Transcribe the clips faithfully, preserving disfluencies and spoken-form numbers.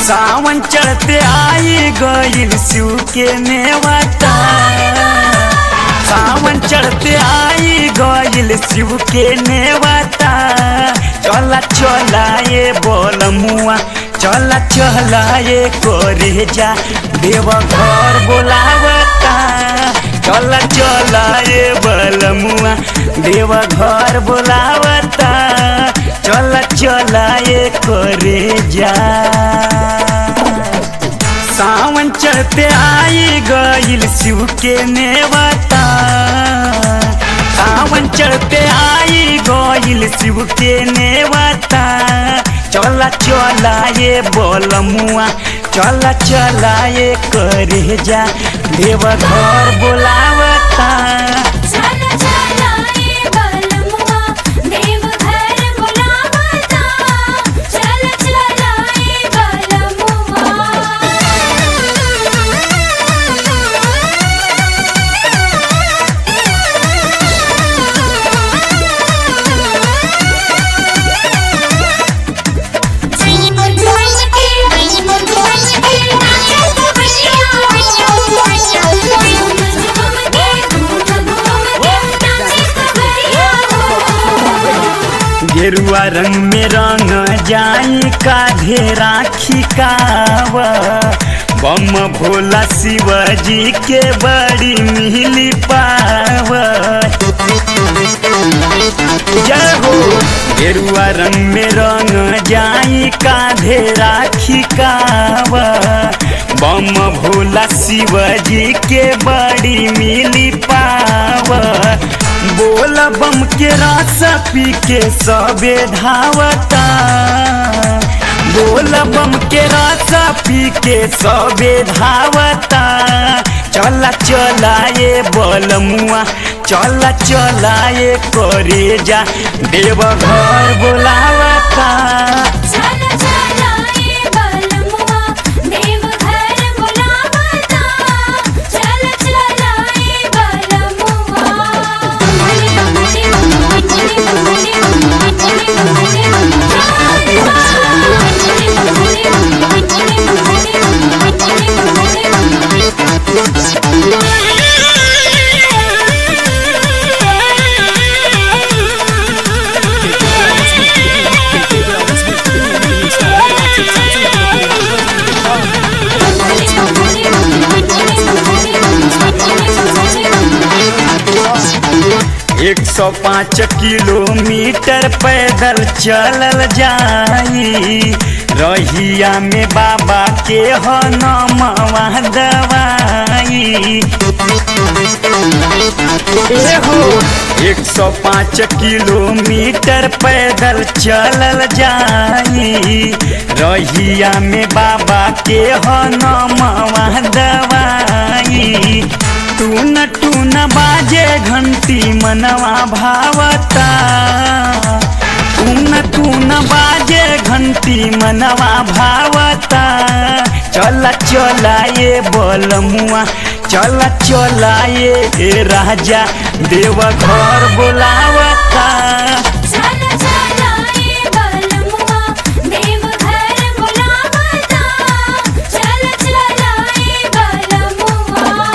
सावन चढ़ते आई गइल शिव के नेवता। सावन चढ़ते आई गइल शिव के नेवता। चला चला ये बोल मुआ, चला चला ये करे जा, देव घर बोलावता। चला चला ये बोल मुआ, देव घर बोलावता। चला चला ये करे जा। सावन चढ़ते आई गइल शिव के नेवता। सावन चढ़ते आई गइल शिव के नेवता। चला चला ये बोल मुआ, चला चला ये करे जा, देव घर बोलावता। चला चला ये बोल मुआ, देव घर बोलावता। चला चला ये बोल मुआ। गेरुआ रंग में रंग जाई काधे राखी काव। बम भोला शिवजी के बड़ी मिली पाव। जय हो। गेरुआ रंग में रंग जाई काधे राखी काव। बम भोला शिवजी के बड़ी मिली पाव। बोल बम के रस पी के सबे धावता। बोल बम के रस पी के सबे धावता। चला चला ये बोल मुआ, चला चला ये करे जा, देव घर बोलावता। चला चला ये बोल मुआ, देव घर बोलावता। चला चला ये बोल मुआ। एक सौ पाँच किलोमीटर पैदल चलल जाई। रहिया में बाबा के हो नमवा दवाई। हो एक सौ पाँच किलोमीटर पैदल चलल जाई। रहिया में बाबा के हो नमवा दवाई। टून टून बाजे घंटी मनवा भावता। टून टून बाजे घंटी मनवा भावता। चला चला ये बोल मुआ, चला चला ये राजा, देव घर बोलावता। चला चला ये बोल मुआ, देव घर बोलावता। चला चला ये बोल मुआ।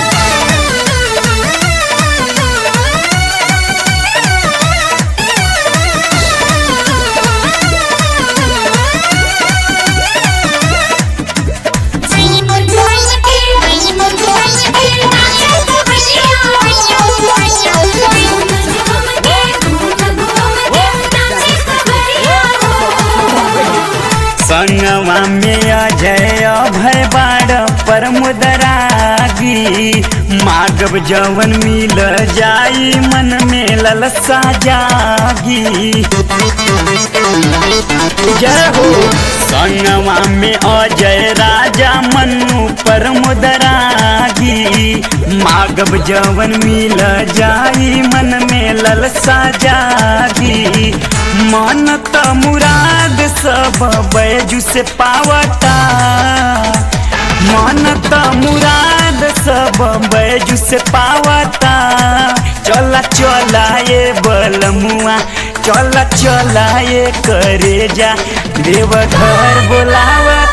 संगवा में अजय अभय बाड़ पर मुदरागी। मागब जवन मिल जाई, मन में ललसा जागी। जय हो। संगवा में अजय राजा मन्नू पर मुदरागी। मागब जवन मिल जाई, मन में ललसा जागी। मन त मुराद सब बैजू से पावता। मन त मुराद सब बैजू से पावता। चला चला ये बल मुआ, चला चला ये करे जा, देव घर बोलावा।